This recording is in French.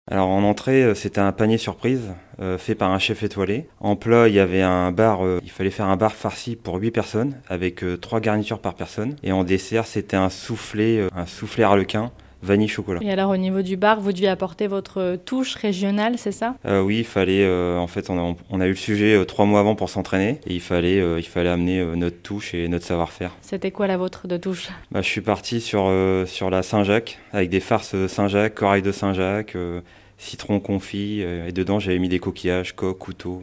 Alors en entrée, c'était un panier surprise fait par un chef étoilé. En plat, il y avait un bar, il fallait faire un bar farci pour 8 personnes avec 3 garnitures par personne. Et en dessert, c'était un soufflé harlequin, vanille chocolat. Et alors au niveau du bar, vous deviez apporter votre touche régionale, c'est ça? Oui, il fallait, en fait, on a eu le sujet 3 mois avant pour s'entraîner et il fallait amener notre touche et notre savoir-faire. C'était quoi la vôtre de touche? Je suis parti sur la Saint-Jacques avec des farces Saint-Jacques, corail de Saint-Jacques, citron confit et dedans j'avais mis des coquillages, coques, couteaux.